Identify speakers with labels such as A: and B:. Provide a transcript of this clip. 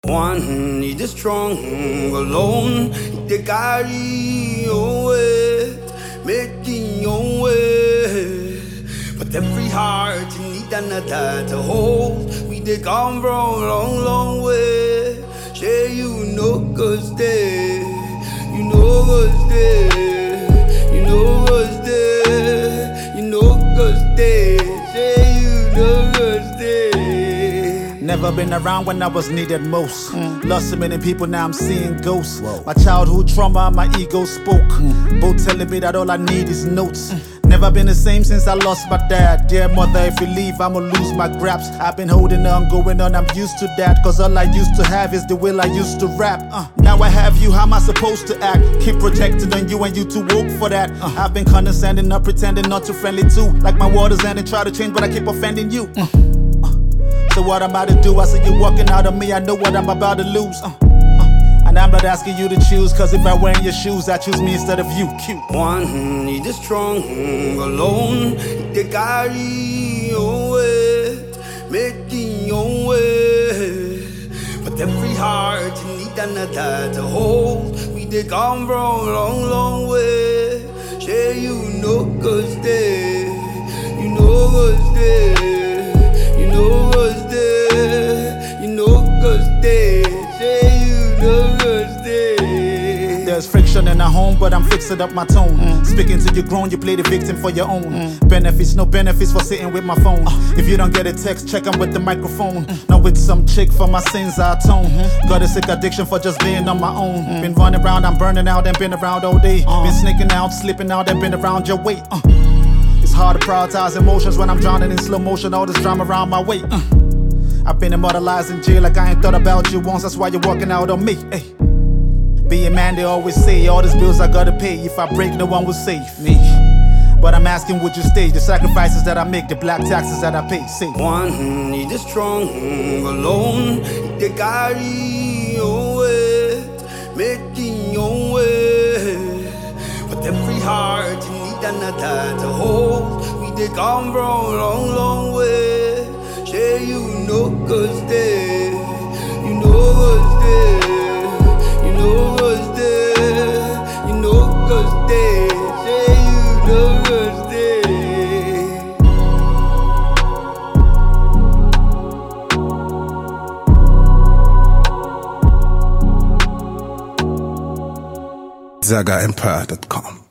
A: One need is strong alone, they carry your weight, making your way. But every heart you need another to hold. We they come from a long, long way. Say you know cause they, you know cause they, you know cause they, you know cause they. Say you know cause they.
B: Never been around when I was needed most. Lost so many people, now I'm seeing ghosts. My childhood trauma, my ego spoke. Both telling me that all I need is notes. Never been the same since I lost my dad. Dear mother, if you leave, I'ma lose my graps. I've been holding on, going on, I'm used to that. Cause all I used to have is the will I used to rap. Now I have you, how am I supposed to act? Keep protected on you and you too woke for that. I've been condescending, not pretending, not too friendly too. Like my waters ending, try to change, but I keep offending you. So what I'm about to do, I see you walking out of me, I know what I'm about to lose. And I'm not asking you to choose, cause if I wear your shoes, I choose me instead of you. Cute.
A: One need is strong alone, they carry your weight, making your way. But every heart you need another to hold. We they come from a long, long way. Say you know cause they, you know cause they, you know cause they, you know cause they. Say you know cause they.
B: There's friction in the home, but I'm fixing up my tone. Speaking to you grown, you play the victim for your own. Benefits, no benefits for sitting with my phone. If you don't get a text, check 'em with the microphone. Not with some chick, for my sins I atone. Got a sick addiction for just being on my own. Been running around, I'm burning out and been around all day. Been sneaking out, slipping out and been around your way. It's hard to prioritize emotions when I'm drowning in slow motion. All this drama around my way. I've been immortalized in jail like I ain't thought about you once. That's why you're walking out on me. Ay. Being man, they always say all these bills I gotta pay. If I break, no one will save me. But I'm asking, would you stay? The sacrifices that I make, the black taxes that I pay. Say
A: one need is strong alone, they carry your weight, making your way. But every heart you need another to hold. We they come from a long, long way. Say you know cause they, you know cause they, you know cause they, you know cause they. Say you know cause they.
C: ZagaEmpire.com